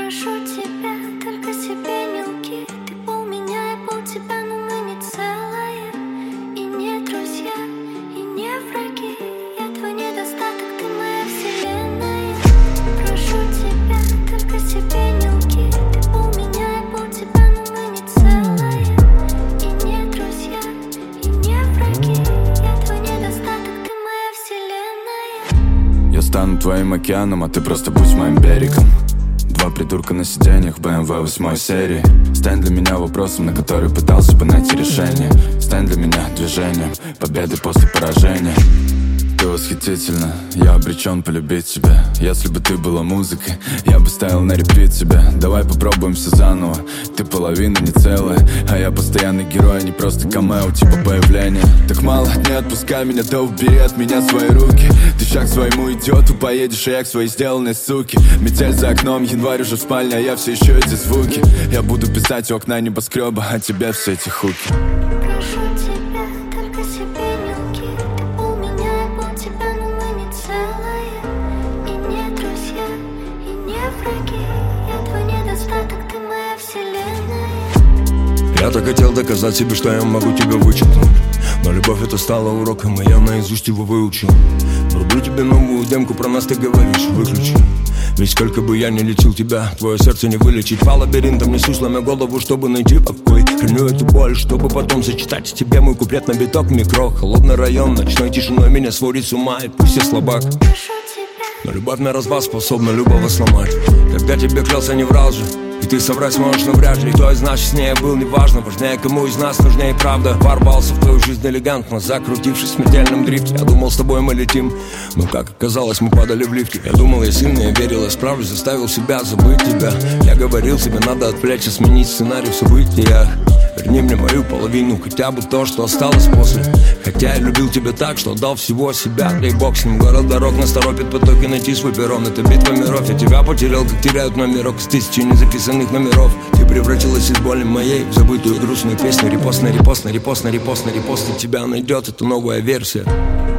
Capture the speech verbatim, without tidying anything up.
Прошу тебя, только себе не лги. Ты пол меня, я пол тебя, но мы не целые. И не друзья, и не враги. Я твой недостаток, ты моя вселенная. Прошу тебя, только себе не лги. Ты пол меня, я пол тебя, но мы не целые. И не друзья, и не враги. Я твой недостаток, ты моя вселенная. Я стану твоим океаном, а ты просто будь моим берегом. Два придурка на сиденьях бэ эм вэ восьмой серии. Стань для меня вопросом, на который пытался бы найти решение. Стань для меня движением победы после поражения. Ты восхитительна, я обречен полюбить тебя. Если бы ты была музыкой, я бы ставил на репит тебя. Давай попробуем все заново. Ты половина не целая, а я постоянный герой, а не просто камео типа появления. Так мало, не отпускай меня, да убери от меня свои руки. Ты шаг к своему идиоту поедешь, а я к своей сделанной суке. Метель за окном, январь уже в спальне, а я все еще эти звуки. Я буду писать у окна небоскреба, а тебе все эти хуки. Прошу тебя, только себе не лги. Ты пол меня, я пол тебя, но мы не целые. И не друзья, и не враги. Я твой недостаток, ты моя вселенная. Я так хотел доказать себе, что я могу тебя вычеркнуть. Но любовь это стала уроком, и я наизусть его выучил. Врублю тебе новую демку, про нас ты говоришь, выключи. Ведь сколько бы я ни лечил тебя, твое сердце не вылечить. По лабиринтам несу, сломя голову, чтобы найти покой. Храню эту боль, чтобы потом сочетать с тебе мой куплет на биток микро. Холодный район, ночной тишиной меня сводит с ума, и пусть я слабак. Прошу тебя, Но любовь на развал способна любого сломать. Когда тебе клялся, не врал же. И ты соврать сможешь, но вряд ли. Кто из нас честнее был, неважно. Важнее, кому из нас нужнее правда. Ворвался в твою жизнь элегантно, закрутившись в смертельном дрифте. Я думал, с тобой мы летим, но как оказалось, мы падали в лифте. Я думал, я сильный, я верил, я справлюсь. Заставил себя забыть тебя. Я говорил себе, надо отвлечься, сменить сценарий в событиях. Верни мне мою половину, хотя бы то, что осталось после. Хотя я любил тебя так, что отдал всего себя. Дай бог с ним, город дорог нас торопит потоки, найти свой перрон. Это битва миров, я тебя потерял, как теряют номерок с тысячи незаписанных номеров. Ты превратилась из боли моей в забытую грустную песню. Репост на репост на репост на репост на репост, и тебя найдет эта новая версия.